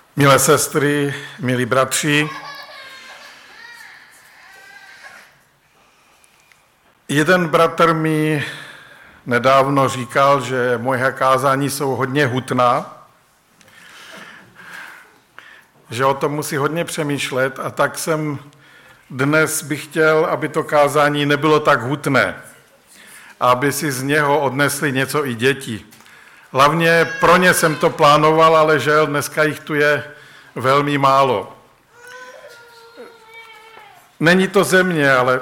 Milé sestry, milí bratři, jeden bratr mi nedávno říkal, že moje kázání jsou hodně hutná, že o tom musí hodně přemýšlet, a tak dnes bych chtěl, aby to kázání nebylo tak hutné, aby si z něho odnesli něco i děti. Hlavně pro ně jsem to plánoval, ale žel, dneska jich tu je velmi málo. Není to ze mě, ale...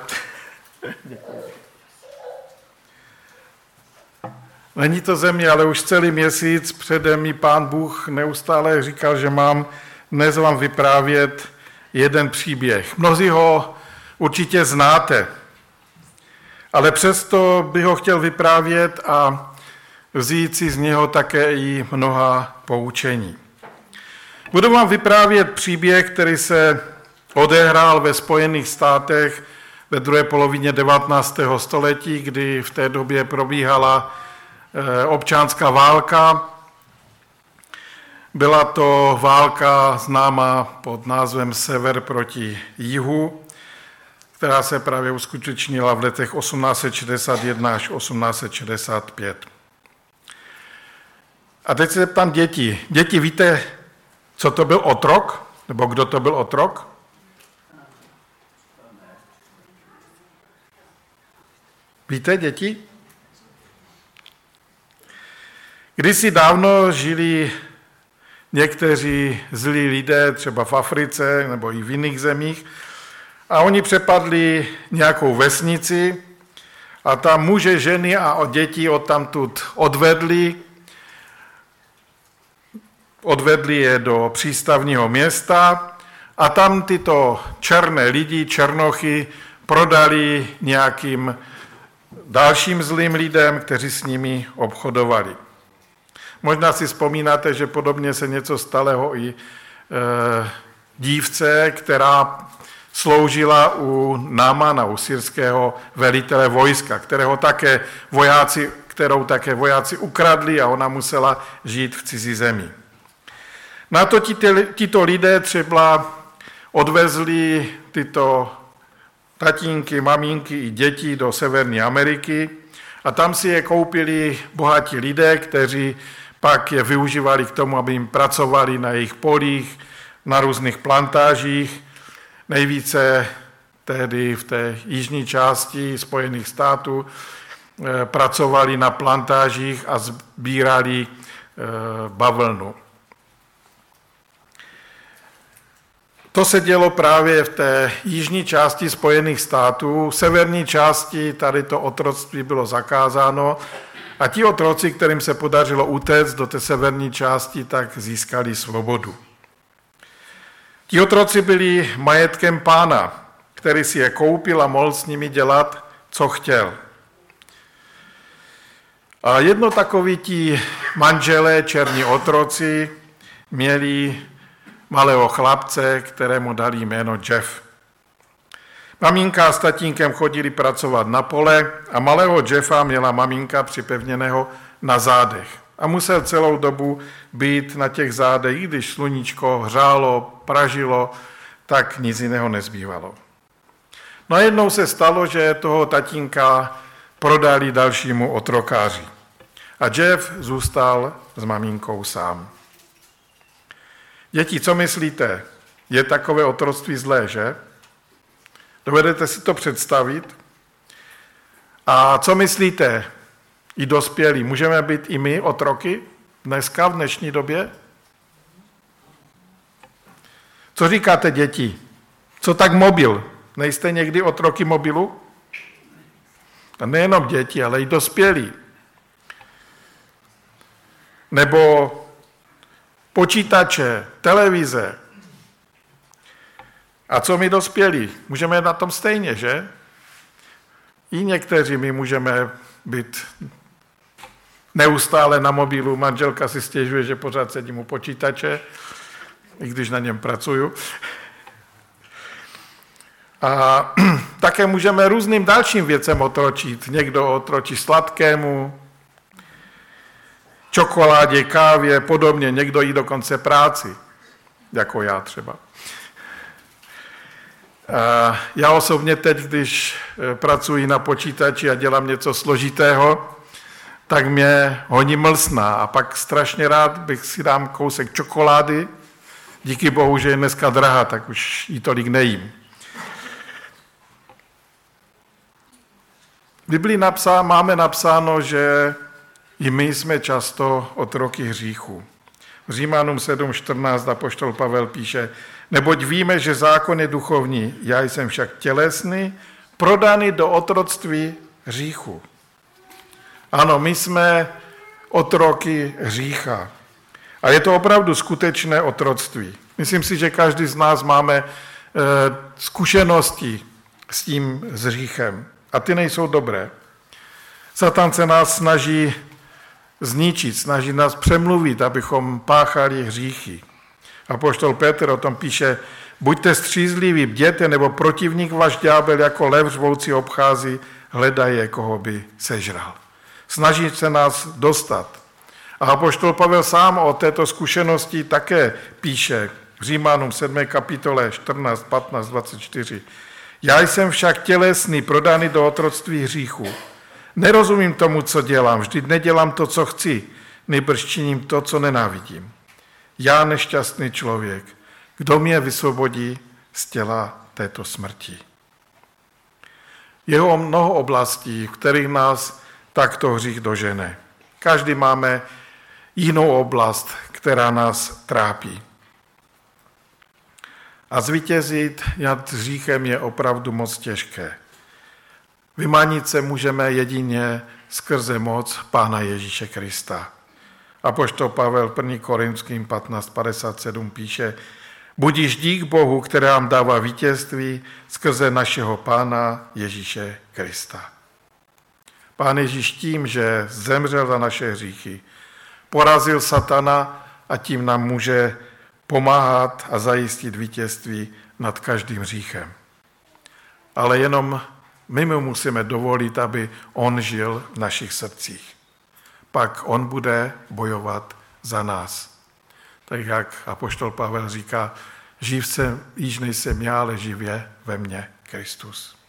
Není to ze mě, ale už celý měsíc přede mi Pán Bůh neustále říkal, že mám dnes vám vyprávět jeden příběh. Mnozí ho určitě znáte, ale přesto bych ho chtěl vyprávět a vzít si z něho také i mnoha poučení. Budu vám vyprávět příběh, který se odehrál ve Spojených státech ve druhé polovině 19. století, kdy v té době probíhala občanská válka. Byla to válka známá pod názvem Sever proti jihu, která se právě uskutečnila v letech 1861 až 1865. A teď se zeptám děti. Děti, víte, co to byl otrok? Nebo kdo to byl otrok? Víte, děti? Kdysi dávno žili někteří zlí lidé, třeba v Africe nebo i v jiných zemích, a oni přepadli nějakou vesnici a tam muže, ženy a děti odtamtud odvedli je do přístavního města a tam tyto černé lidi, černochy, prodali nějakým dalším zlým lidem, kteří s nimi obchodovali. Možná si vzpomínáte, že podobně se něco stalo i dívce, která sloužila u Námana, u syrského velitele vojska, kterou také vojáci ukradli a ona musela žít v cizí zemi. Na to tito lidé třeba odvezli tyto tatínky, maminky i děti do Severní Ameriky a tam si je koupili bohatí lidé, kteří pak je využívali k tomu, aby jim pracovali na jejich polích, na různých plantážích. Nejvíce tehdy v té jižní části Spojených států pracovali na plantážích a sbírali bavlnu. To se dělo právě v té jižní části Spojených států. V severní části tady to otroctví bylo zakázáno a ti otroci, kterým se podařilo utéct do té severní části, tak získali svobodu. Ti otroci byli majetkem pána, který si je koupil a mohl s nimi dělat, co chtěl. A jedno takoví ti manželé, černí otroci, měli malého chlapce, kterému dali jméno Jeff. Maminka s tatínkem chodili pracovat na pole a malého Jeffa měla maminka připevněného na zádech. A musel celou dobu být na těch zádech, i když sluníčko hřálo, pražilo, tak nic jiného nezbývalo. No a jednou se stalo, že toho tatínka prodali dalšímu otrokáři. A Jeff zůstal s maminkou sám. Děti, co myslíte? Je takové otroctví zlé, že? Dovedete si to představit? A co myslíte, i dospělí? Můžeme být i my otroky dneska, v dnešní době? Co říkáte, děti? Co tak mobil? Nejste někdy otroky mobilu? A nejenom děti, ale i dospělí. Nebo počítače, televize. A co my dospělí? Můžeme na tom stejně, že? I někteří my můžeme být neustále na mobilu. Manželka si stěžuje, že pořád sedím u počítače, i když na něm pracuju. A také můžeme různým dalším věcem otročit. Někdo otročí sladkému, čokoládě, kávě, podobně, někdo jí dokonce práci. jako já třeba. Já osobně teď, když pracuji na počítači a dělám něco složitého, tak mě honí mlsna a pak strašně rád bych si dám kousek čokolády. Díky bohu, že je dneska drahá, tak už jí tolik nejím. V Biblii máme napsáno, že i my jsme často otroky hříchu. V Římanům 7.14 apoštol Pavel píše, neboť víme, že zákon je duchovní, já jsem však tělesný, prodaný do otroctví hříchu. Ano, my jsme otroky hřícha. A je to opravdu skutečné otroctví. Myslím si, že každý z nás máme zkušenosti s tím hříchem. A ty nejsou dobré. Satan se nás snaží zničit, snaží nás přemluvit, abychom páchali hříchy. Apoštol Petr o tom píše, buďte střízliví, bděte, nebo protivník váš ďábel jako lev řvoucí obchází, hledaje, koho by sežral. Snaží se nás dostat. A apoštol Pavel sám o této zkušenosti také píše v Římanům 7. kapitole 14, 15, 24. Já jsem však tělesný, prodaný do otroctví hříchu. Nerozumím tomu, co dělám, vždyť nedělám to, co chci, nýbrž činím to, co nenávidím. Já nešťastný člověk, kdo mě vysvobodí z těla této smrti. Jeho mnoho oblastí, v kterých nás takto hřích dožene. Každý máme jinou oblast, která nás trápí. A zvítězit nad hříchem je opravdu moc těžké. Vymanit se můžeme jedině skrze moc Pána Ježíše Krista. Apoštol Pavel 1. Korinským 15.57 píše, budíš dík Bohu, který nám dává vítězství skrze našeho Pána Ježíše Krista. Pán Ježíš tím, že zemřel za naše hříchy, porazil satana a tím nám může pomáhat a zajistit vítězství nad každým hříchem. Ale jenom my mu musíme dovolit, aby on žil v našich srdcích. Pak on bude bojovat za nás. Tak jak apoštol Pavel říká, živ jsem, již nejsem já, ale živě ve mně Kristus.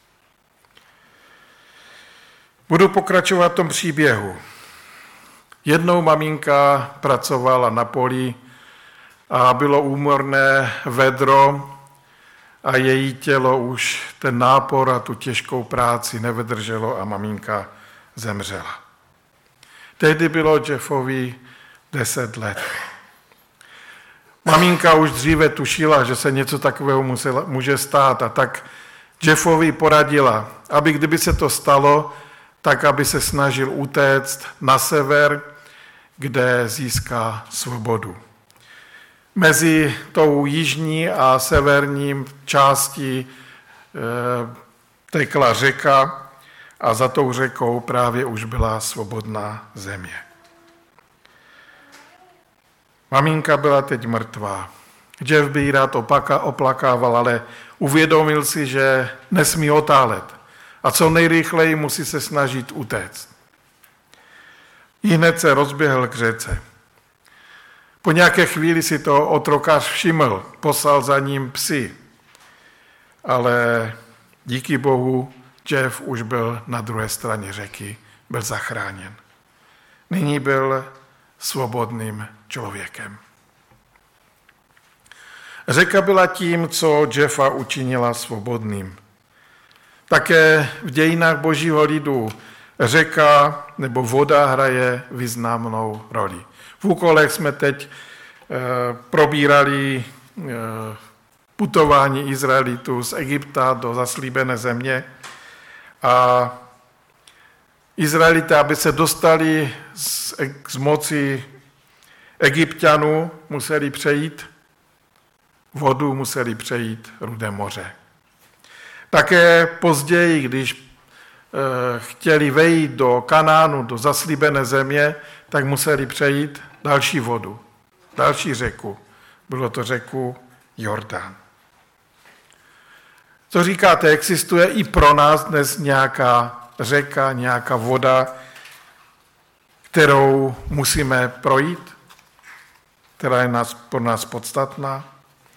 Budu pokračovat v tom příběhu. Jednou maminka pracovala na poli a bylo úmorné vedro a její tělo už ten nápor a tu těžkou práci nevydrželo a maminka zemřela. Tehdy bylo Jeffovi 10 let. Maminka už dříve tušila, že se něco takového může stát a tak Jeffovi poradila, aby kdyby se to stalo, tak aby se snažil utéct na sever, kde získá svobodu. Mezi tou jižní a severní částí tekla řeka a za tou řekou právě už byla svobodná země. Maminka byla teď mrtvá. Jeff by ji rád oplakával, ale uvědomil si, že nesmí otálet a co nejrychleji musí se snažit utéct. Ihned se rozběhl k řece. Po nějaké chvíli si to otrokář všiml, poslal za ním psy. Ale díky Bohu Jeff už byl na druhé straně řeky, byl zachráněn. Nyní byl svobodným člověkem. Řeka byla tím, co Jeffa učinila svobodným. Také v dějinách božího lidu řeka nebo voda hraje významnou roli. V úkolech jsme teď probírali putování Izraelitů z Egypta do zaslíbené země a Izraelité, aby se dostali z moci Egypťanů, museli přejít vodu, museli přejít Rudé moře. Také později, když chtěli vejít do Kanánu, do zaslíbené země, tak museli přejít další vodu, další řeku. Bylo to řeku Jordán. Co říkáte, existuje i pro nás dnes nějaká řeka, nějaká voda, kterou musíme projít, která je pro nás podstatná?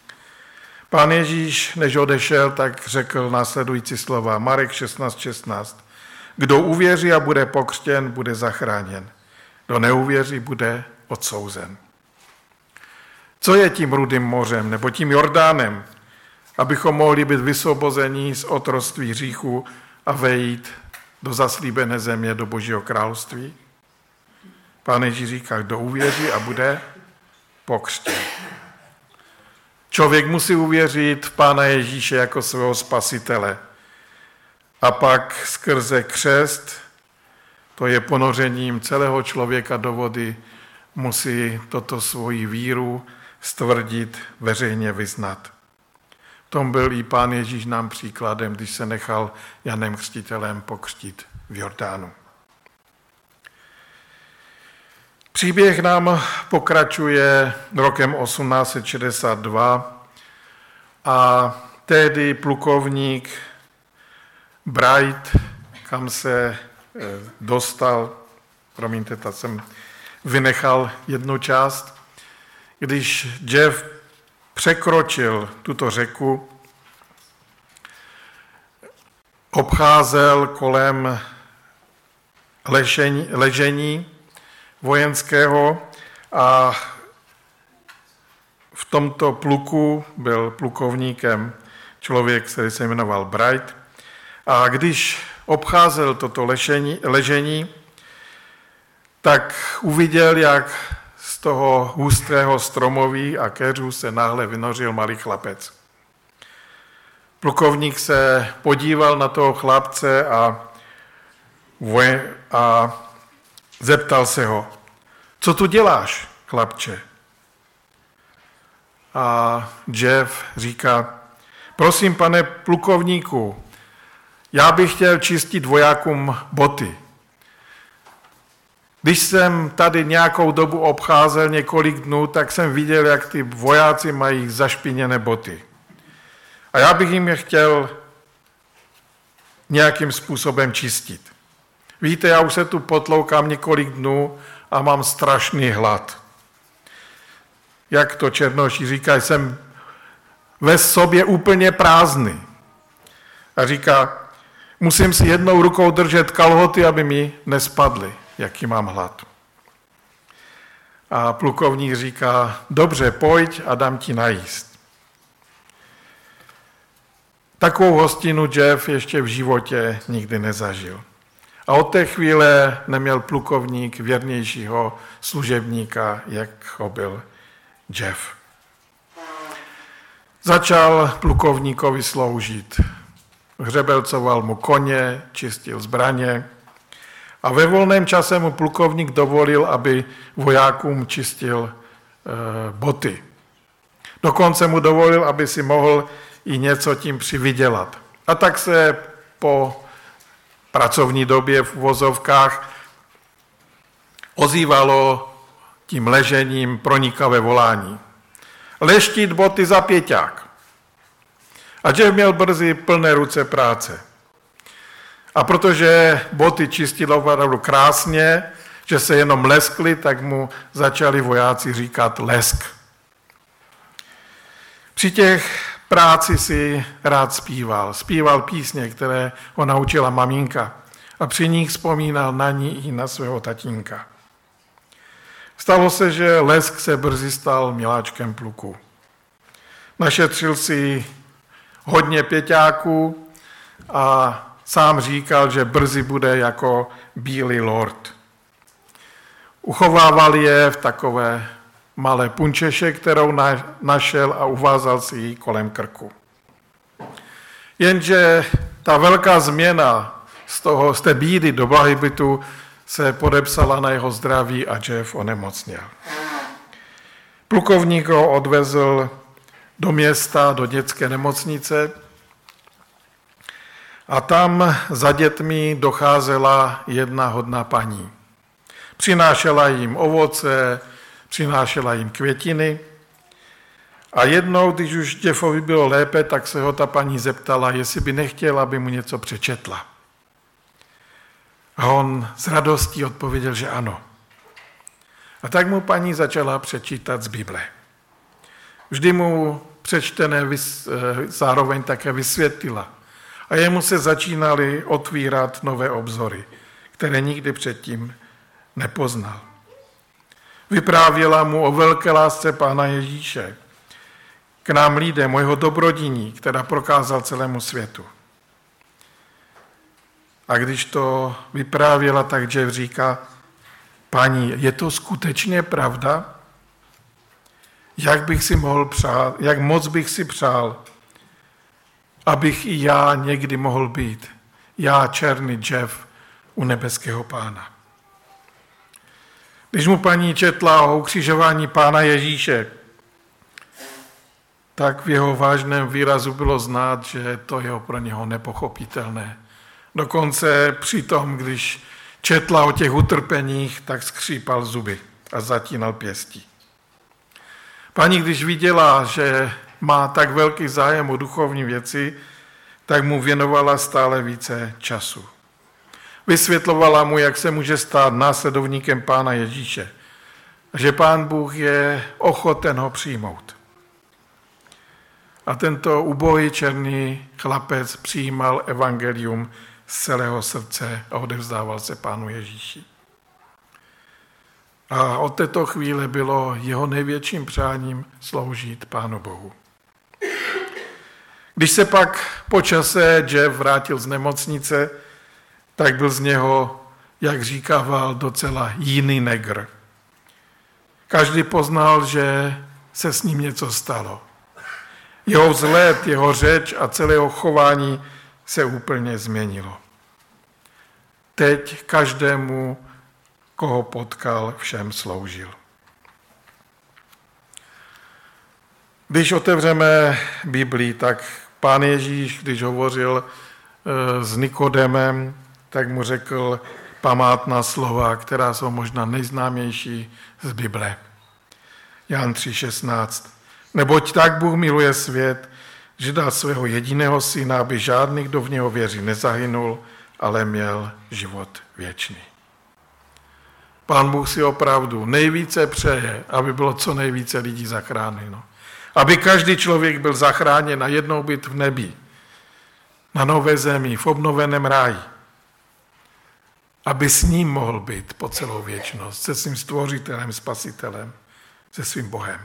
Pán Ježíš, než odešel, tak řekl následující slova. Marek 16:16. Kdo uvěří a bude pokřtěn, bude zachráněn. Kdo neuvěří, bude odsouzen. Co je tím Rudým mořem nebo tím Jordánem, abychom mohli být vysvobozeni z otroctví hříchu a vejít do zaslíbené země, do Božího království? Pán Ježíš říká, kdo uvěří a bude pokřtěn. Člověk musí uvěřit v Pána Ježíše jako svého spasitele. A pak skrze křest, to je ponořením celého člověka do vody, musí toto svoji víru stvrdit, veřejně vyznat. V tom byl i Pán Ježíš nám příkladem, když se nechal Janem Křtitelem pokřtít v Jordánu. Příběh nám pokračuje rokem 1862 a tehdy plukovník Bright, kam se dostal, promiňte, tak jsem vynechal jednu část, když Jeff překročil tuto řeku, obcházel kolem ležení vojenského a v tomto pluku byl plukovníkem člověk, který se jmenoval Bright. A když obcházel toto ležení, tak uviděl, jak z toho hustého stromoví a keřů se náhle vynořil malý chlapec. Plukovník se podíval na toho chlapce a zeptal se ho, co tu děláš, chlapče? A Jeff říká, prosím, pane plukovníku, já bych chtěl čistit vojákům boty. Když jsem tady nějakou dobu obcházel několik dnů, tak jsem viděl, jak ty vojáci mají zašpiněné boty. A já bych jim je chtěl nějakým způsobem čistit. Víte, já už se tu potloukám několik dnů a mám strašný hlad. Jak to černoši říkají, jsem ve sobě úplně prázdný. A říká, musím si jednou rukou držet kalhoty, aby mi nespadly, jaký mám hlad. A plukovník říká, dobře, pojď a dám ti najíst. Takovou hostinu Jeff ještě v životě nikdy nezažil. A od té chvíle neměl plukovník věrnějšího služebníka, jak ho byl Jeff. Začal plukovníkovi sloužit. Hřebelcoval mu koně, čistil zbraně a ve volném čase mu plukovník dovolil, aby vojákům čistil boty. Dokonce mu dovolil, aby si mohl i něco tím přivydělat. A tak se po pracovní době v uvozovkách ozývalo tím ležením pronikavé volání. Leštit boty za pěťák. A Jeff měl brzy plné ruce práce. A protože boty čistil opravdu krásně, že se jenom leskli, tak mu začali vojáci říkat lesk. Při těch práci si rád zpíval. Zpíval písně, které ho naučila maminka a při nich vzpomínal na ní i na svého tatínka. Stalo se, že lesk se brzy stal miláčkem pluku. Našetřil si hodně pěťáků a sám říkal, že brzy bude jako bílý lord. Uchovával je v takové malé punčeše, kterou našel a uvázal si ji kolem krku. Jenže ta velká změna z té bídy do blahobytu se podepsala na jeho zdraví a Jeff onemocněl. Plukovník ho odvezl do města, do dětské nemocnice a tam za dětmi docházela jedna hodná paní. Přinášela jim ovoce, přinášela jim květiny a jednou, když už Jeffovi bylo lépe, tak se ho ta paní zeptala, jestli by nechtěl, aby mu něco přečetla. A on s radostí odpověděl, že ano. A tak mu paní začala přečítat z Bible. Vždy mu přečtené zároveň také vysvětlila. A jemu se začínaly otvírat nové obzory, které nikdy předtím nepoznal. Vyprávěla mu o velké lásce Pána Ježíše k nám lidem, o jeho dobrodiní, která prokázal celému světu. A když to vyprávěla, tak Jeff říká: Paní, je to skutečně pravda? Jak moc bych si přál, abych i já někdy mohl být, já, černý Jeff, u nebeského Pána. Když mu paní četla o ukřižování Pána Ježíše, tak v jeho vážném výrazu bylo znát, že to je pro něho nepochopitelné. Dokonce přitom, když četla o těch utrpeních, tak skřípal zuby a zatínal pěstí. Paní, když viděla, že má tak velký zájem o duchovní věci, tak mu věnovala stále více času. Vysvětlovala mu, jak se může stát následovníkem Pána Ježíše, že Pán Bůh je ochoten ho přijmout. A tento ubohý černý chlapec přijímal evangelium z celého srdce a odevzdával se Pánu Ježíši. A od této chvíle bylo jeho největším přáním sloužit Pánu Bohu. Když se pak po čase Jeff vrátil z nemocnice, tak byl z něho, jak říkával, docela jiný negr. Každý poznal, že se s ním něco stalo. Jeho vzhled, jeho řeč a celé jeho chování se úplně změnilo. Teď každému, koho potkal, všem sloužil. Když otevřeme Biblii, tak Pán Ježíš, když hovořil s Nikodemem, tak mu řekl památná slova, která jsou možná nejznámější z Bible. Jan 3,16. Neboť tak Bůh miluje svět, že dal svého jediného syna, aby žádný, kdo v něho věří, nezahynul, ale měl život věčný. Pán Bůh si opravdu nejvíce přeje, aby bylo co nejvíce lidí zachráněno. Aby každý člověk byl zachráněn a jednou být v nebi, na nové zemi, v obnoveném ráji. Aby s ním mohl být po celou věčnost, se svým stvořitelem, spasitelem, se svým Bohem.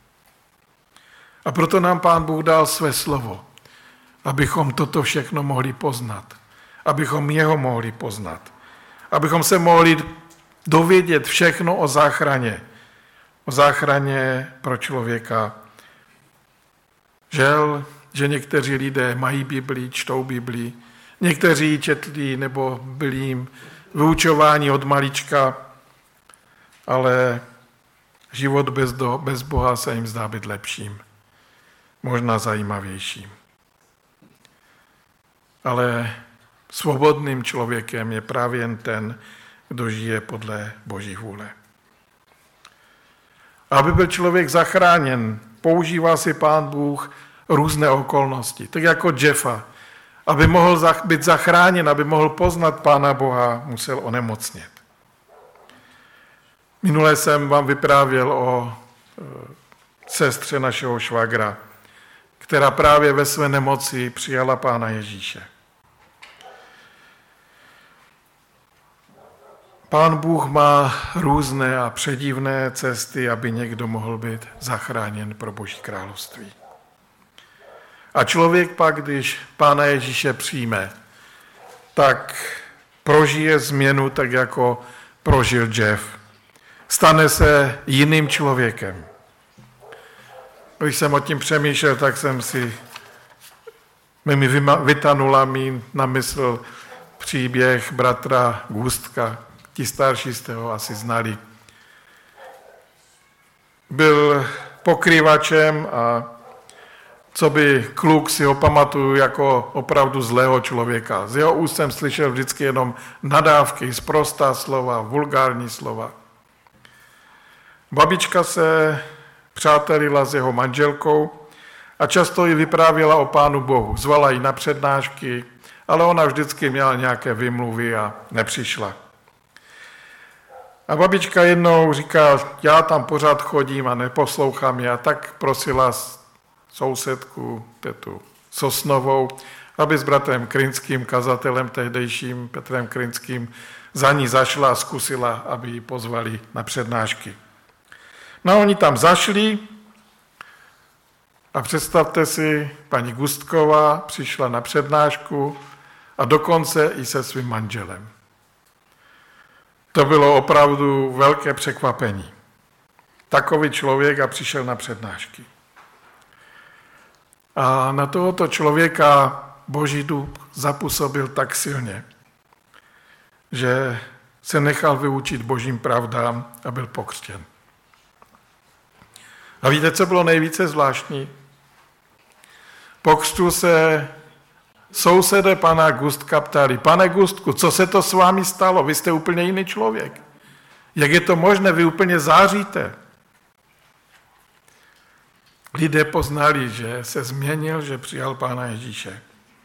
A proto nám Pán Bůh dal své slovo, abychom toto všechno mohli poznat, abychom jeho mohli poznat, abychom se mohli dovědět všechno o záchraně pro člověka. Žel, že někteří lidé mají Biblii, čtou Biblii, někteří četli nebo byli jim vyučováni od malička, ale život bez Boha se jim zdá být lepším, možná zajímavějším. Ale svobodným člověkem je právě jen ten, kdo žije podle Boží vůle. Aby byl člověk zachráněn, používá si Pán Bůh různé okolnosti, tak jako Jeffa. Aby mohl být zachráněn, aby mohl poznat Pána Boha, musel onemocnět. Minule jsem vám vyprávěl o sestře našeho švagra, která právě ve své nemoci přijala Pána Ježíše. Pán Bůh má různé a předivné cesty, aby někdo mohl být zachráněn pro Boží království. A člověk pak, když Pána Ježíše přijme, tak prožije změnu tak, jako prožil Jeff. Stane se jiným člověkem. Když jsem o tím přemýšlel, tak jsem si vytanula na mysl příběh bratra Gustka. Ti starší jste ho asi znali. Byl pokrývačem a co by kluk si ho pamatuju jako opravdu zlého člověka. Z jeho úst jsem slyšel vždycky jenom nadávky, sprostá slova, vulgární slova. Babička se přátelila s jeho manželkou a často jí vyprávěla o Pánu Bohu. Zvala ji na přednášky, ale ona vždycky měla nějaké vymluvy a nepřišla. A babička jednou říká, já tam pořád chodím a neposlouchám je, a tak prosila sousedku, tetu Sosnovou, aby s bratrem Krynským, kazatelem tehdejším, Petrem Krynským, za ní zašla a zkusila, aby ji pozvali na přednášky. No a oni tam zašli a představte si, paní Gustková přišla na přednášku a dokonce i se svým manželem. To bylo opravdu velké překvapení. Takový člověk a přišel na přednášky. A na tohoto člověka Boží duch zapůsobil tak silně, že se nechal vyučit Božím pravdám a byl pokřtěn. A víte, co bylo nejvíce zvláštní? Po křtu se sousedé pana Gustka ptali: pane Gustku, co se to s vámi stalo? Vy jste úplně jiný člověk. Jak je to možné? Vy úplně záříte. Lidé poznali, že se změnil, že přijal Pána Ježíše.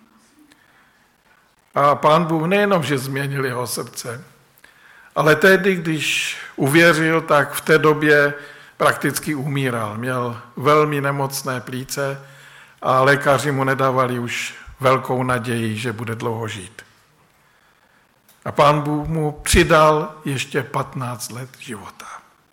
A Pán Bůh nejenom, že změnil jeho srdce, ale tehdy, když uvěřil, tak v té době prakticky umíral. Měl velmi nemocné plíce a lékaři mu nedávali už velkou naději, že bude dlouho žít. A Pán Bůh mu přidal ještě 15 let života.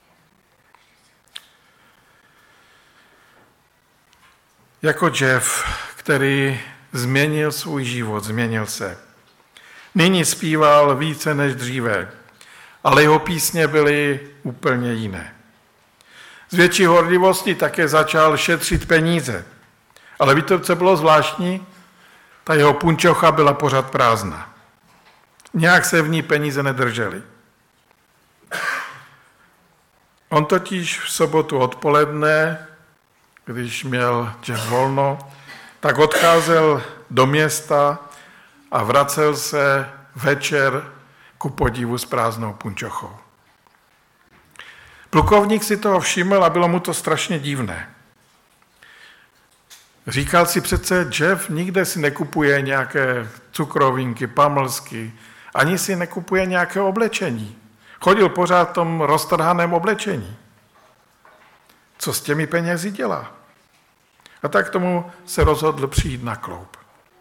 Jako Jeff, který změnil svůj život, změnil se. Nyní zpíval více než dříve, ale jeho písně byly úplně jiné. Z větší horlivosti také začal šetřit peníze. Ale víte, co bylo zvláštní? Ta jeho punčocha byla pořád prázdná. Nějak se v ní peníze nedržely. On totiž v sobotu odpoledne, když měl Jeff volno, tak odcházel do města a vracel se večer ku podivu s prázdnou punčochou. Plukovník si toho všiml a bylo mu to strašně divné. Říkal si přece, Jeff nikde si nekupuje nějaké cukrovinky, pamlsky, ani si nekupuje nějaké oblečení. Chodil pořád v tom roztrhaném oblečení. Co s těmi penězi dělá? A tak tomu se rozhodl přijít na kloup.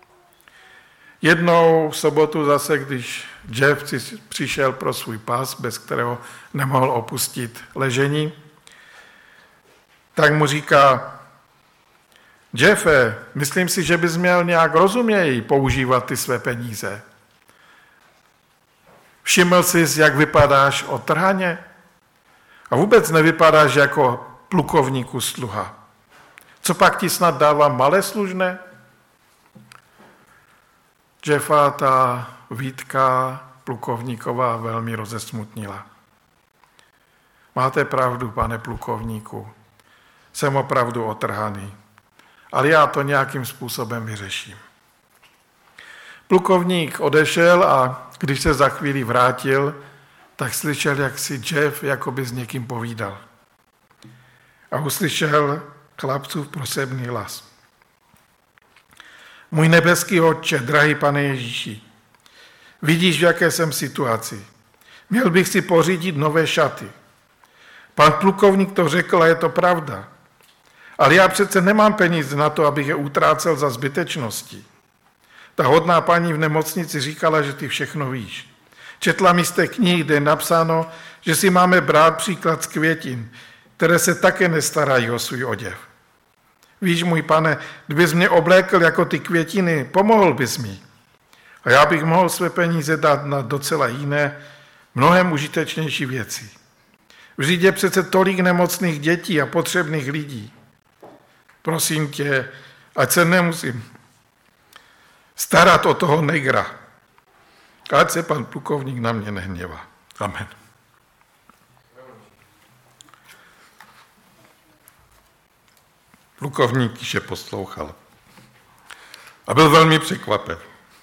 Jednou v sobotu zase, když Jeff přišel pro svůj pas, bez kterého nemohl opustit ležení, tak mu říká: Jeffe, myslím si, že bys měl nějak rozuměji používat ty své peníze. Všiml jsi, jak vypadáš otrhaně? A vůbec nevypadáš jako plukovníku sluha. Co pak ti snad dává malé služné? Jeffa ta výtka plukovníková velmi rozesmutnila. Máte pravdu, pane plukovníku, jsem opravdu otrhaný, ale já to nějakým způsobem vyřeším. Plukovník odešel a když se za chvíli vrátil, tak slyšel, jak si Jeff jakoby s někým povídal. A uslyšel chlapcův prosebný hlas. Můj nebeský Otče, drahý pane Ježíši, vidíš, v jaké jsem situaci. Měl bych si pořídit nové šaty. Pan plukovník to řekl a je to pravda. Ale já přece nemám peníze na to, abych je utrácel za zbytečnosti. Ta hodná paní v nemocnici říkala, že ty všechno víš. Četla mi z té knihy, kde je napsáno, že si máme brát příklad z květin, které se také nestarají o svůj oděv. Víš, můj pane, kdybys mě oblékl jako ty květiny, pomohl bys mi. A já bych mohl své peníze dát na docela jiné, mnohem užitečnější věci. Vždyť je přece tolik nemocných dětí a potřebných lidí. Prosím tě, ať se nemusím starat o toho negra. Ať se pan plukovník na mě nehněvá. Amen. Plukovník tiše poslouchal a byl velmi překvapen.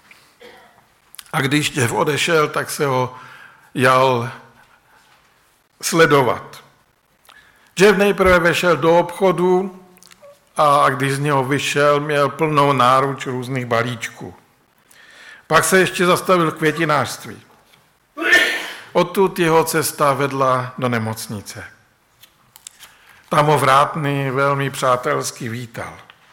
A když Jeff odešel, tak se ho jal sledovat. Jeff nejprve vešel do obchodu a když z něho vyšel, měl plnou náruč různých balíčků. Pak se ještě zastavil v květinářství. Odtud jeho cesta vedla do nemocnice. Tam ho vrátný velmi přátelsky vítal.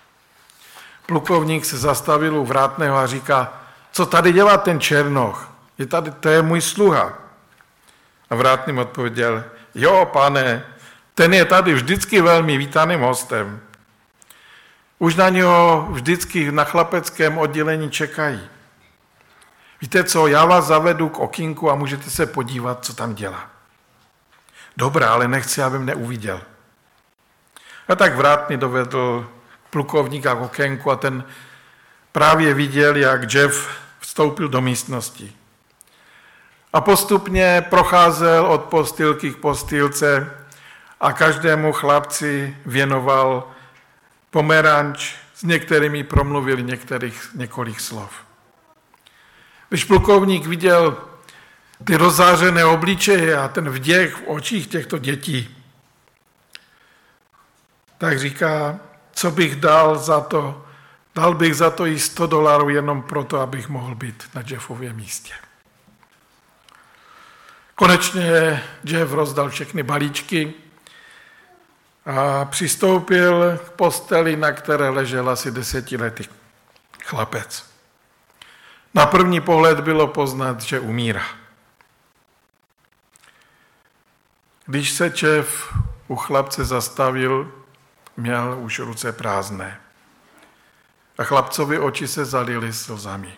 Plukovník se zastavil u vrátného a říká, co tady dělá ten černoch? To je můj sluha. A vrátný mu odpověděl, jo, pane, ten je tady vždycky velmi vítaným hostem. Už na něho vždycky na chlapeckém oddělení čekají. Víte co, já vás zavedu k okýnku a můžete se podívat, co tam dělá. Dobrá, ale nechci, aby mne uviděl. A tak vrátný dovedl plukovníka k okénku a ten právě viděl, jak Jeff vstoupil do místnosti. A postupně procházel od postýlky k postýlce a každému chlapci věnoval pomeranč, s některými promluvili několik slov. Když plukovník viděl ty rozzářené obličeje a ten vděk v očích těchto dětí, tak říká, co bych dal za to, dal bych za to i $100 jenom proto, abych mohl být na Jeffově místě. Konečně Jeff rozdal všechny balíčky a přistoupil k posteli, na které ležel asi 10letý chlapec. Na první pohled bylo poznat, že umírá. Když se Jeff u chlapce zastavil, měl už ruce prázdné. A chlapcovi oči se zalily slzami.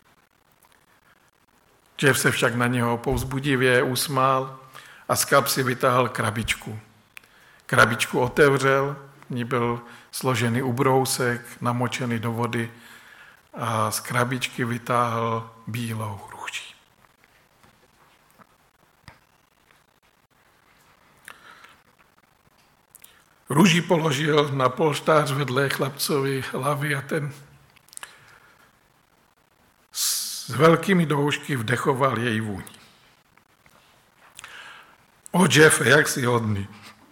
Jeff se však na něho povzbudivě usmál a z kapsy vytáhl krabičku. Krabičku otevřel, v ní byl složený ubrousek, namočený do vody a z krabičky vytáhl bílou růži. Růži položil na polštář vedle chlapcovi hlavy a ten s velkými doušky vdechoval její vůni. O Jeffe, jak jsi hodný.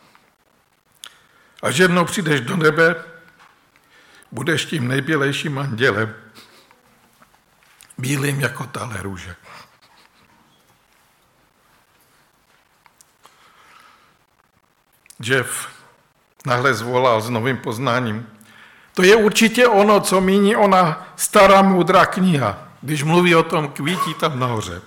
Až jednou přijdeš do nebe, budeš tím nejbělejším andělem, bílým jako tahle růže. Jeff nahle zvolal s novým poznáním. To je určitě ono, co míní ona stará moudrá kniha, když mluví o tom kvítí tam nahoře.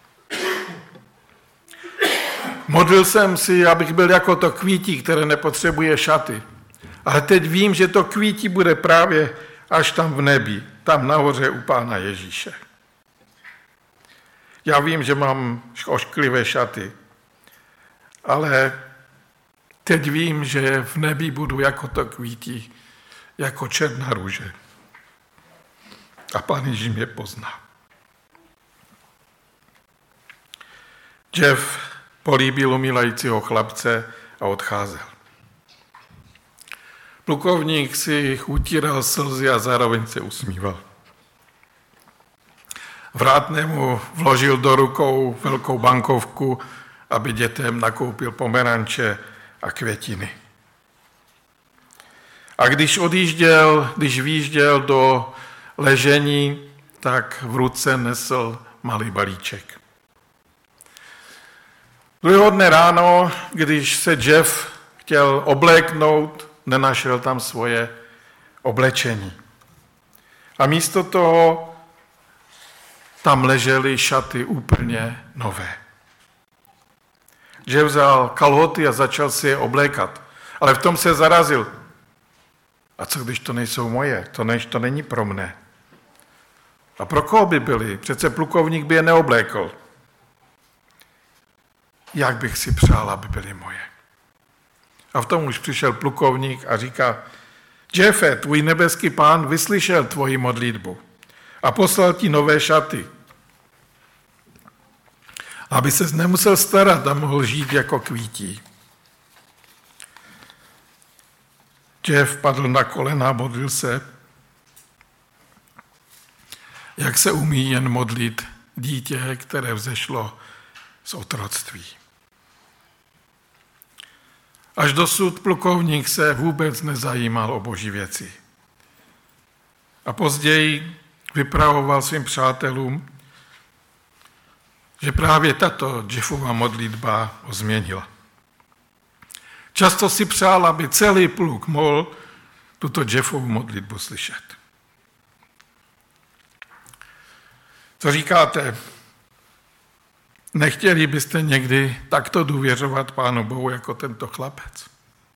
Modlil jsem si, abych byl jako to kvítí, které nepotřebuje šaty. Ale teď vím, že to kvítí bude právě až tam v nebi, tam nahoře u Pána Ježíše. Já vím, že mám ošklivé šaty, ale teď vím, že v nebi budu jako to kvítí, jako černá růže. A Pán Ježíš mě pozná. Jeff políbil umírajícího chlapce a odcházel. Plukovník si utíral slzy a zároveň se usmíval. Vrátnému vložil do rukou velkou bankovku, aby dětem nakoupil pomeranče a květiny. A když vyjížděl do ležení, tak v ruce nesl malý balíček. Druhého dne ráno, když se Jeff chtěl obléknout, nenašel tam svoje oblečení. A místo toho tam ležely šaty úplně nové. Jeff vzal kalhoty a začal si je oblékat. Ale v tom se zarazil. A co když to nejsou moje? To není pro mne. A pro koho by byly? Přece plukovník by je neoblékl. Jak bych si přál, aby byly moje. A v tom už přišel plukovník a říká, Jeffe, tvůj nebeský Pán vyslyšel tvoji modlitbu a poslal ti nové šaty, aby ses nemusel starat a mohl žít jako kvítí. Jeff padl na kolena a modlil se, jak se umí jen modlit dítě, které vzešlo z otroctví. Až dosud plukovník se vůbec nezajímal o boží věci. A později vypravoval svým přátelům, že právě tato Jeffova modlitba ho změnila. Často si přál, aby celý pluk mohl tuto Jeffovu modlitbu slyšet. Co říkáte? Nechtěli byste někdy takto důvěřovat Pánu Bohu jako tento chlapec?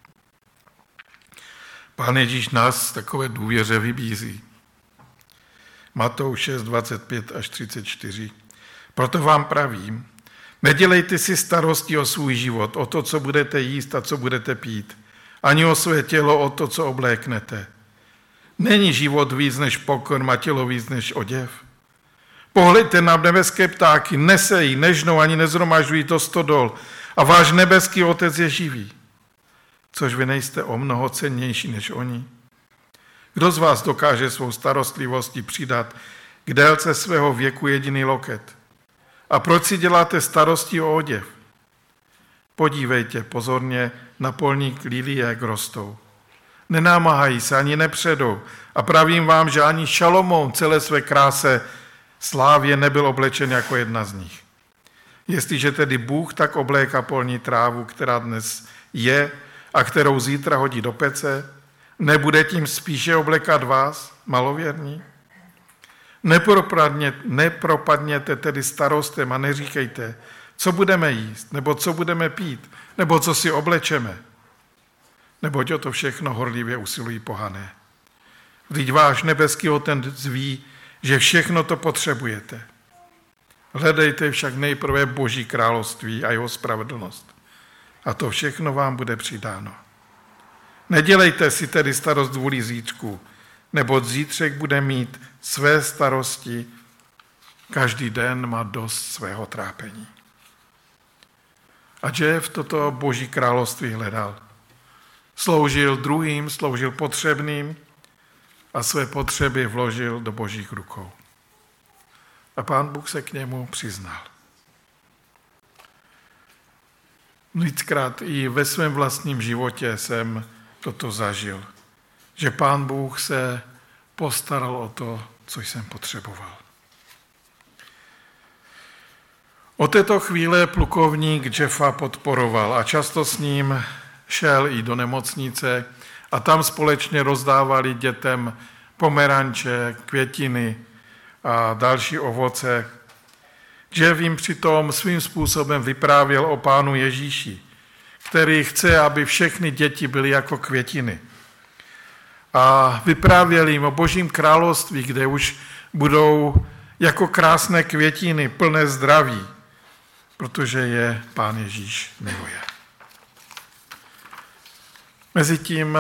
Pán Ježíš nás takové důvěře vybízí. Matouš 6, 25 až 34. Proto vám pravím, nedělejte si starosti o svůj život, o to, co budete jíst a co budete pít, ani o své tělo, o to, co obléknete. Není život víc než pokrm a tělo víc než oděv? Pohleďte na nebeské ptáky, nesejí, nežnou ani nezhromažďují to stodol a váš nebeský Otec je živý. Což vy nejste o mnoho cennější než oni. Kdo z vás dokáže svou starostlivostí přidat k délce svého věku jediný loket? A proč si děláte starosti o oděv? Podívejte pozorně na polník lilie, jak rostou. Nenámahají se ani nepředou a pravím vám, že ani Šalomoun celé své kráse slávě nebyl oblečen jako jedna z nich. Jestliže tedy Bůh tak obléká polní trávu, která dnes je a kterou zítra hodí do pece, nebude tím spíše oblékat vás, malověrní? Nepropadněte tedy starostem a neříkejte, co budeme jíst, nebo co budeme pít, nebo co si oblečeme. Neboť o to všechno horlivě usilují pohané. Vždyť váš nebeský Otec ví, že všechno to potřebujete. Hledejte však nejprve Boží království a jeho spravedlnost. A to všechno vám bude přidáno. Nedělejte si tedy starost kvůli zítřku, neboť zítřek bude mít své starosti, každý den má dost svého trápení. A Jeff toto Boží království hledal. Sloužil druhým, sloužil potřebným a své potřeby vložil do Božích rukou. A Pán Bůh se k němu přiznal. Víckrát i ve svém vlastním životě jsem toto zažil, že Pán Bůh se postaral o to, co jsem potřeboval. Od této chvíle plukovník Jeffa podporoval a často s ním šel i do nemocnice a tam společně rozdávali dětem pomeranče, květiny a další ovoce. Jeff jim přitom svým způsobem vyprávěl o Pánu Ježíši, který chce, aby všechny děti byly jako květiny. A vyprávěl jim o Božím království, kde už budou jako krásné květiny, plné zdraví, protože je Pán Ježíš miluje. Mezitím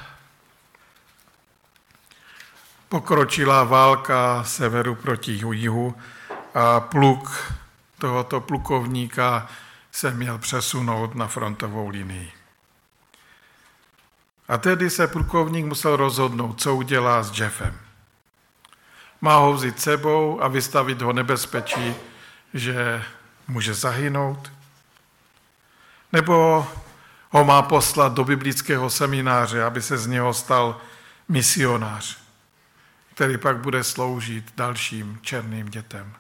pokročila válka severu proti jihu a pluk tohoto plukovníka se měl přesunout na frontovou linii. A tedy se plukovník musel rozhodnout, co udělá s Jeffem. Má ho vzít sebou a vystavit ho nebezpečí, že může zahynout, nebo ho má poslat do biblického semináře, aby se z něho stal misionář, který pak bude sloužit dalším černým dětem.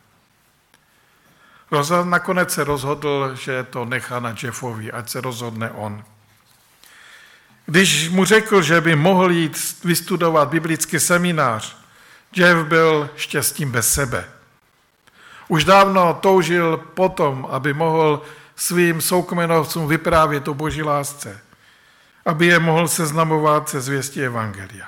Nakonec se rozhodl, že to nechá na Jeffovi, ať se rozhodne on. Když mu řekl, že by mohl jít vystudovat biblický seminář, Jeff byl štěstím bez sebe. Už dávno toužil potom, aby mohl svým soukmenovcům vyprávět o Boží lásce, aby je mohl seznamovat se zvěstí evangelia.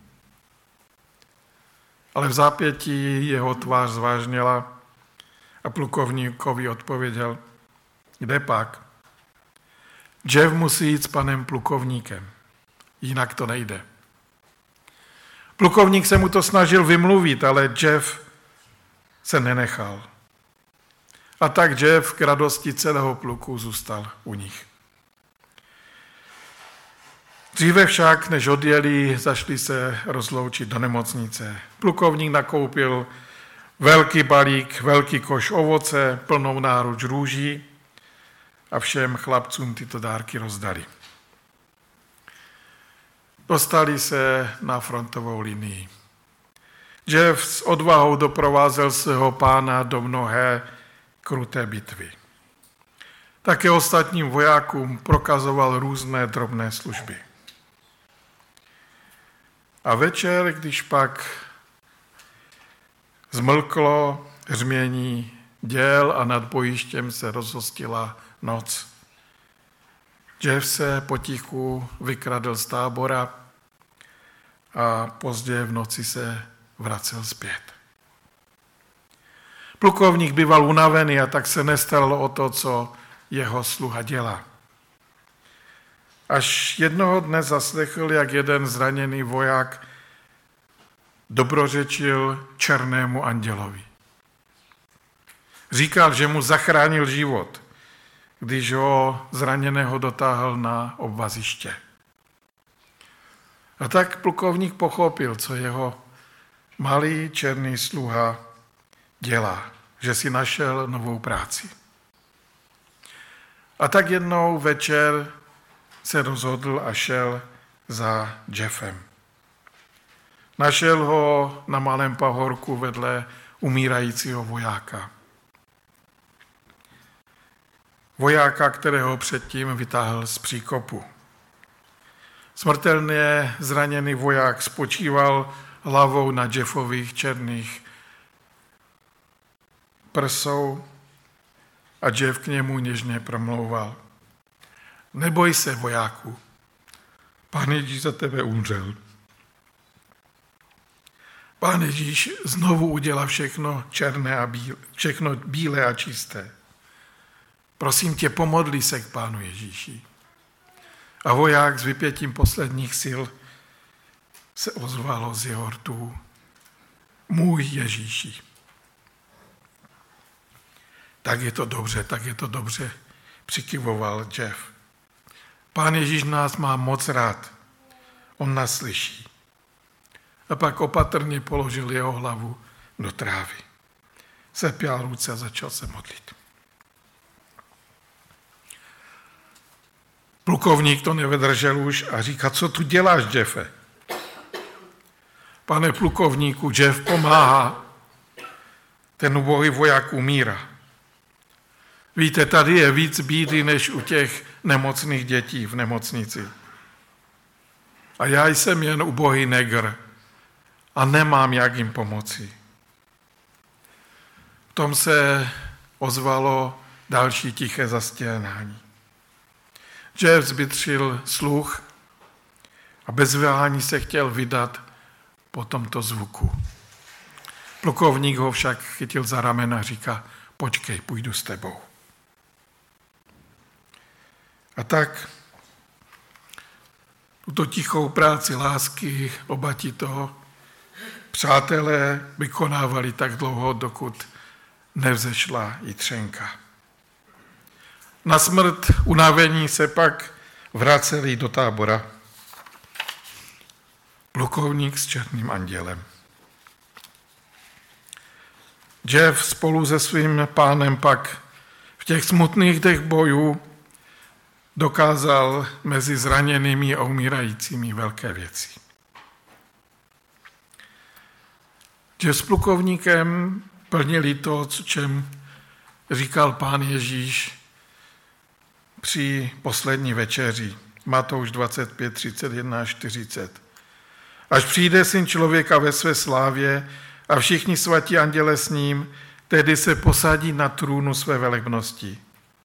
Ale v zápětí jeho tvář zvážněla a plukovníkovi odpověděl, kde pak? Jeff musí jít s panem plukovníkem, jinak to nejde. Plukovník se mu to snažil vymluvit, ale Jeff se nenechal. A tak Jeff k radosti celého pluku zůstal u nich. Dříve však, než odjeli, zašli se rozloučit do nemocnice. Plukovník nakoupil velký balík, velký koš ovoce, plnou náruč růží a všem chlapcům tyto dárky rozdali. Dostali se na frontovou linii. Jeff s odvahou doprovázel svého pána do mnohé kruté bitvy. Také ostatním vojákům prokazoval různé drobné služby. A večer, když pak zmlklo řmění děl a nad bojištěm se rozhostila noc. Jeff se potichu vykradl z tábora a pozdě v noci se vracel zpět. Plukovník býval unavený a tak se nestaral o to, co jeho sluha dělá. Až jednoho dne zaslechl, jak jeden zraněný voják dobrořečil černému andělovi. Říkal, že mu zachránil život, když ho zraněného dotáhl na obvaziště. A tak plukovník pochopil, co jeho malý černý sluha dělá, že si našel novou práci. A tak jednou večer se rozhodl a šel za Jeffem. Našel ho na malém pahorku vedle umírajícího vojáka. Vojáka, kterého předtím vytáhl z příkopu. Smrtelně zraněný voják spočíval hlavou na Jeffových černých prsou a Jeff k němu něžně promlouval. Neboj se, vojáku, Pán Ježíš za tebe umřel. Pán Ježíš znovu udělá všechno černé a všechno bílé a čisté. Prosím tě, pomodli se k Pánu Ježíši. A voják s vypětím posledních sil se ozvalo z jeho rtů. Můj Ježíši. Tak je to dobře, přikyvoval Jeff. Pán Ježíš nás má moc rád. On nás slyší. A pak opatrně položil jeho hlavu do trávy. Sepěl ruce a začal se modlit. Plukovník to nevydržel už a říká, co tu děláš, Jeffe? Pane plukovníku, Jeff pomáhá. Ten ubohý voják umírá. Víte, tady je víc bídy, než u těch nemocných dětí v nemocnici. A já jsem jen ubohý negr a nemám, jak jim pomoci. V tom se ozvalo další tiché zastěnání. Jeff zbytřil sluch a bez váhání se chtěl vydat po tomto zvuku. Plukovník ho však chytil za ramena a říká, počkej, půjdu s tebou. A tak tuto tichou práci lásky oba tito přátelé vykonávali tak dlouho, dokud nevzešla jitřenka. Na smrt unavení se pak vraceli do tábora. Plukovník s černým andělem. Jeff spolu se svým pánem pak v těch smutných dnech bojů dokázal mezi zraněnými a umírajícími velké věci. Jeff s plukovníkem plnili to, o čem říkal Pán Ježíš při poslední večeři. Matouš 25, 31 až 40. Až přijde Syn člověka ve své slávě a všichni svatí anděle s ním, tehdy se posadí na trůnu své velebnosti.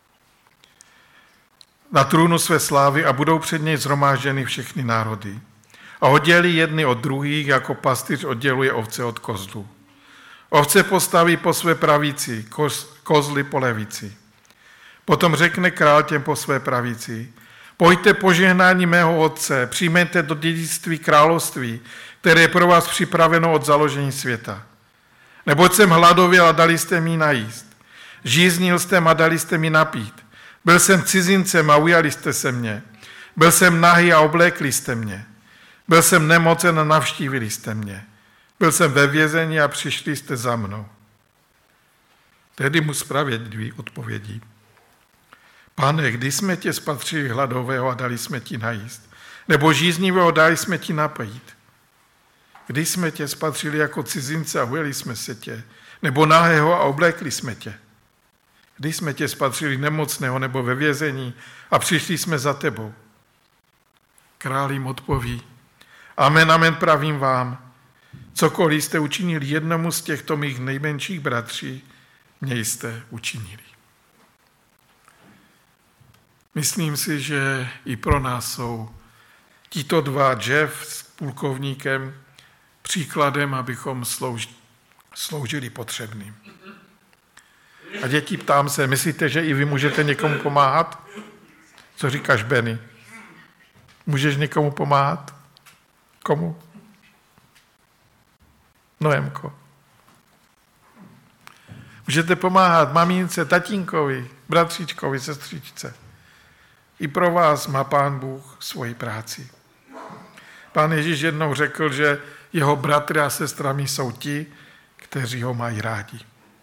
Na trůnu své slávy a budou před něj shromážděny všechny národy. A oddělí jedny od druhých, jako pastýř odděluje ovce od kozlů. Ovce postaví po své pravici, kozly po levici. Potom řekne král těm po své pravici, pojďte požehnání mého otce, přijměte do dědictví království, které je pro vás připraveno od založení světa. Neboť jsem hladověl a dali jste mi najíst. Žíznil jsem a dali jste mi napít. Byl jsem cizincem a ujali jste se mě. Byl jsem nahý a oblékli jste mě. Byl jsem nemocen a navštívili jste mě. Byl jsem ve vězení a přišli jste za mnou. Tehdy mu spravedlivý odpovědí. Pane, kdy jsme tě spatřili hladového a dali jsme ti najíst? Nebo žíznivého dali jsme ti napít? Kdy jsme tě spatřili jako cizince a ujeli jsme se tě? Nebo nahého a oblékli jsme tě? Kdy jsme tě spatřili nemocného nebo ve vězení a přišli jsme za tebou? Král jim odpoví. Amen, amen, pravím vám. cokoliv jste učinili jednomu z těchto mých nejmenších bratří, mě jste učinili. Myslím si, že i pro nás jsou tito dva, Jeff s plukovníkem, příkladem, abychom sloužili potřebným. A děti, ptám se, myslíte, že i vy můžete někomu pomáhat? Co říkáš, Benny? Můžeš někomu pomáhat? Komu? Noemko. Můžete pomáhat mamince, tatínkovi, bratříčkovi, sestřičce. I pro vás má Pán Bůh svoji práci. Pán Ježíš jednou řekl, že jeho bratry a sestrami jsou ti, kteří ho mají rádi.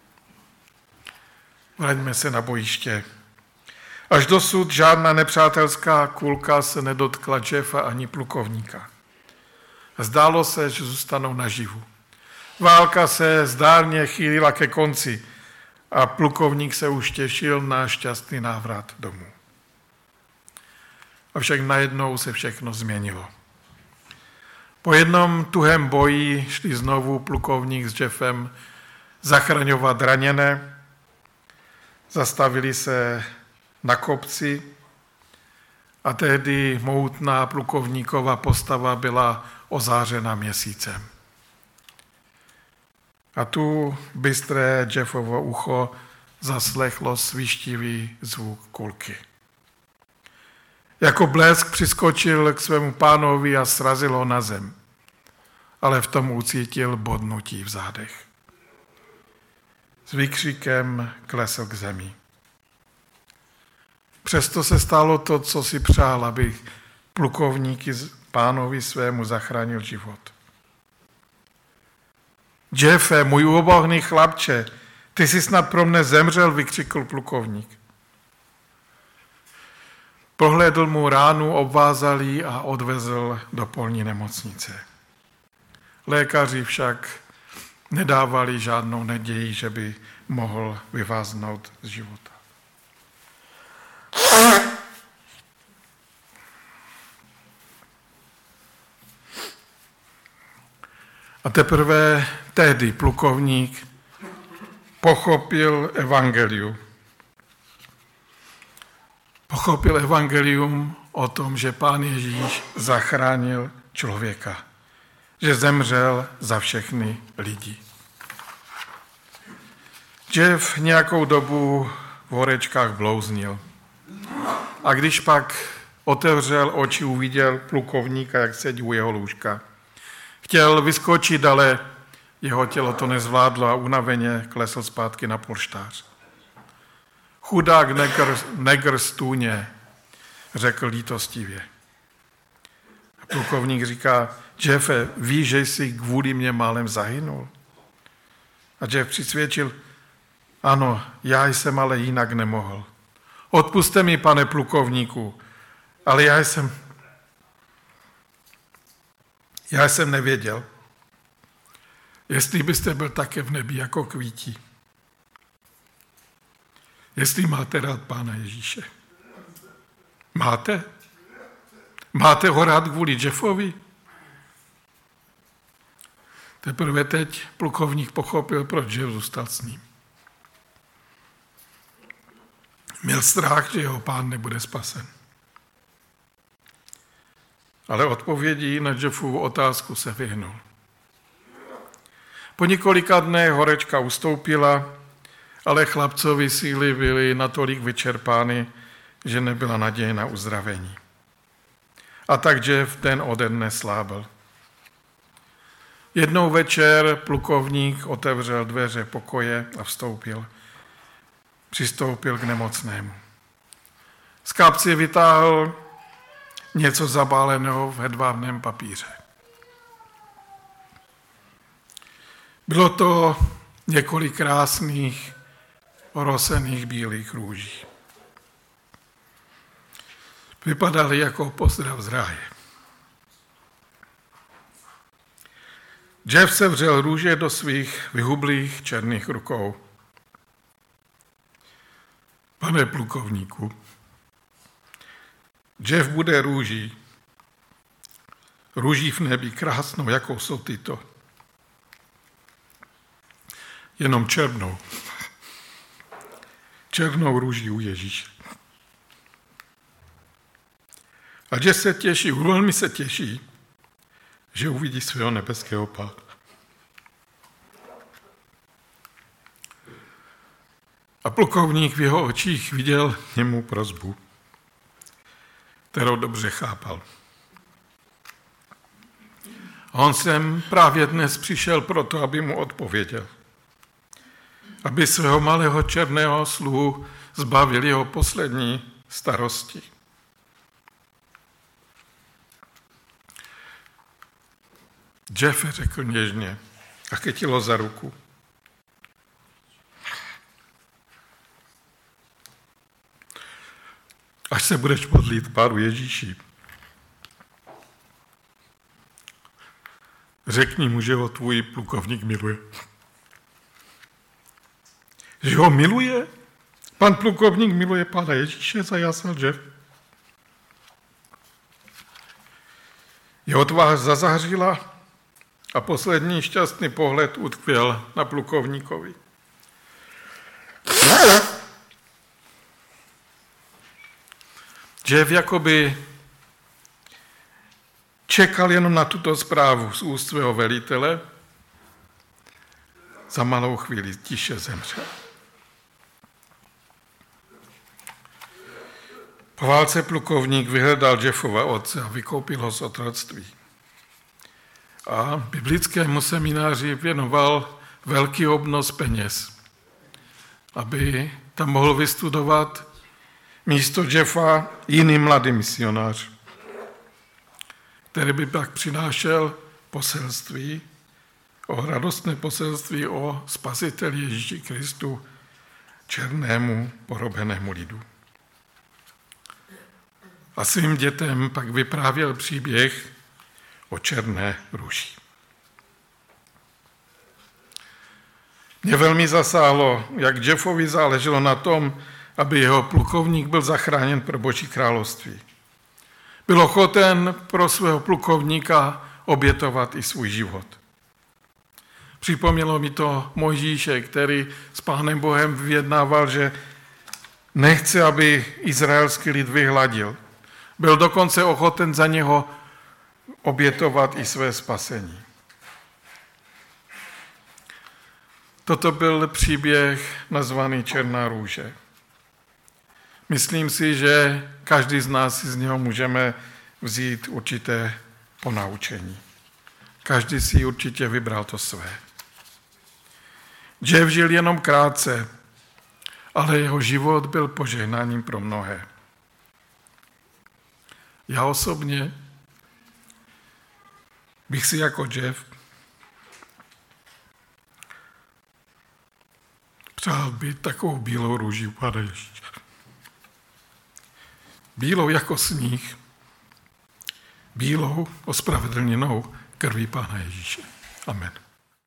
Vraťme se na bojiště. Až dosud žádná nepřátelská kulka se nedotkla Jeffa ani plukovníka. Zdálo se, že zůstanou naživu. Válka se zdárně chýlila ke konci a plukovník se už těšil na šťastný návrat domů. Avšak najednou se všechno změnilo. Po jednom tuhém boji šli znovu plukovník s Jeffem zachraňovat raněné, zastavili se na kopci a tehdy mohutná plukovníkova postava byla ozářena měsícem. A tu bystré Jeffovo ucho zaslechlo svištivý zvuk kulky. Jako blesk přiskočil k svému pánovi a srazil ho na zem, ale v tom ucítil bodnutí v zádech. S výkřikem klesl k zemi. Přesto se stalo to, co si přál, aby plukovník pánovi svému zachránil život. Jeffe, můj ubohný chlapče, ty jsi snad pro mne zemřel, vykřikl plukovník. Prohlédl mu ránu, obvázal ji a odvezl do polní nemocnice. Lékaři však nedávali žádnou naději, že by mohl vyváznout z života. A teprve tehdy plukovník pochopil evangelium. Pochopil evangelium o tom, že Pán Ježíš zachránil člověka, že zemřel za všechny lidi. Jeff nějakou dobu v horečkách blouznil. A když pak otevřel oči, uviděl plukovníka, jak sedí u jeho lůžka. Chtěl vyskočit, ale jeho tělo to nezvládlo a unaveně klesl zpátky na polštář. Chudák negr stůně, řekl lítostivě. A plukovník říká, Jeffe, víš, že jsi kvůli mě málem zahynul? A Jeff přisvědčil, ano, já jsem ale jinak nemohl. Odpusťte mi, pane plukovníku, ale já jsem nevěděl, jestli byste byl také v nebi jako kvítí. Jestli máte rád Pána Ježíše. Máte? Máte ho rád kvůli Jeffovi? Teprve teď plukovník pochopil, proč Jeff zůstal s ním. Měl strach, že jeho pán nebude spasen. Ale odpovědí na Jeffovu otázku se vyhnul. Po několika dnech horečka ustoupila, ale chlapcovi síly byly natolik vyčerpány, že nebyla naděje na uzdravení. A tak Jeff den ode dne slábl. Jednou večer plukovník otevřel dveře pokoje a vstoupil. Přistoupil k nemocnému. Z kapsy vytáhl něco zabáleného v hedvábném papíře. Bylo to několik krásných, rosených bílých růží. Vypadaly jako pozdrav z ráje. Jeff se vřel růže do svých vyhublých černých rukou. Pane plukovníku, Jeff bude růží v nebi krásnou, jakou jsou tyto. jenom černou růži u Ježíše. A že se těší, velmi se těší, že uvidí svého nebeského Pána. A plukovník v jeho očích viděl němu prosbu, kterou dobře chápal. A on sem právě dnes přišel proto, aby mu odpověděl. Aby svého malého černého sluhu zbavil jeho poslední starosti. Jeff řekl něžně a chytil ho za ruku. Až se budeš modlit Pánu Ježíši, řekni mu, že ho tvůj plukovník miluje. Že ho miluje? Pan plukovník miluje Pána Ježíše, zajásal Jeff. Jeho tvář zazářila a poslední šťastný pohled utkvěl na plukovníkovi. Jeff jakoby čekal jenom na tuto zprávu z úst svého velitele, za malou chvíli tiše zemřel. Po válce plukovník vyhledal Jeffova otce a vykoupil ho z otroctví. A biblickému semináři věnoval velký obnos peněz, aby tam mohl vystudovat místo Jeffa jiný mladý misionář, který by pak přinášel poselství, radostné poselství o spasiteli Ježíši Kristu černému porobenému lidu. A svým dětem pak vyprávěl příběh o černé růži. Mě velmi zasáhlo, jak Jeffovi záleželo na tom, aby jeho plukovník byl zachráněn pro Boží království. Byl ochoten pro svého plukovníka obětovat i svůj život. Připomnělo mi to Mojžíše, který s Pánem Bohem vyjednával, že nechce, aby izraelský lid vyhladil. Byl dokonce ochoten za něho obětovat i své spasení. Toto byl příběh nazvaný Černá růže. Myslím si, že každý z nás si z něho můžeme vzít určité ponaučení. Každý si určitě vybral to své. Jeff žil jenom krátce, ale jeho život byl požehnáním pro mnohé. Já osobně bych si jako Jeff přál být takovou bílou růží u Pána Ježíše. Bílou jako sníh, bílou ospravedlněnou krví Pána Ježíše. Amen.